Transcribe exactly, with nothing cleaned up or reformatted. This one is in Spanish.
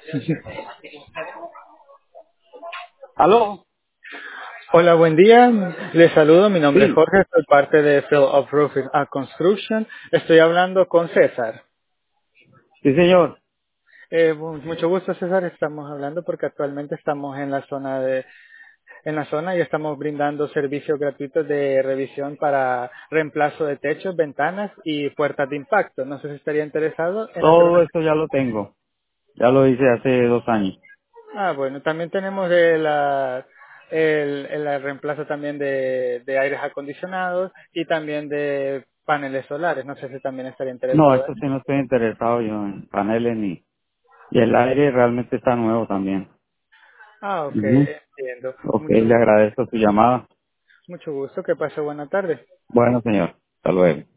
¿Aló? Hola, buen día. Les saludo. Mi nombre es Sí, Jorge. Soy parte de Field of Roofing and Construction. Estoy hablando con César. sí, señor. Eh, mu- mucho gusto, César. Estamos hablando porque actualmente estamos en la zona de, en la zona y estamos brindando servicios gratuitos de revisión para reemplazo de techos, ventanas y puertas de impacto. No sé si estaría interesado en hacer Todo una. esto ya lo tengo. Ya lo hice hace dos años. Ah, bueno, también tenemos el, ah, el, el reemplazo también de, de aires acondicionados y también de paneles solares. No sé si también estaría No, interesado esto en. sí no estoy interesado yo en paneles ni... Y el aire realmente está nuevo también. Ah, ok, Ujú. entiendo. Ok, Mucho, le agradezco su llamada. mucho gusto. Que pase buena tarde. Bueno, señor. Hasta luego.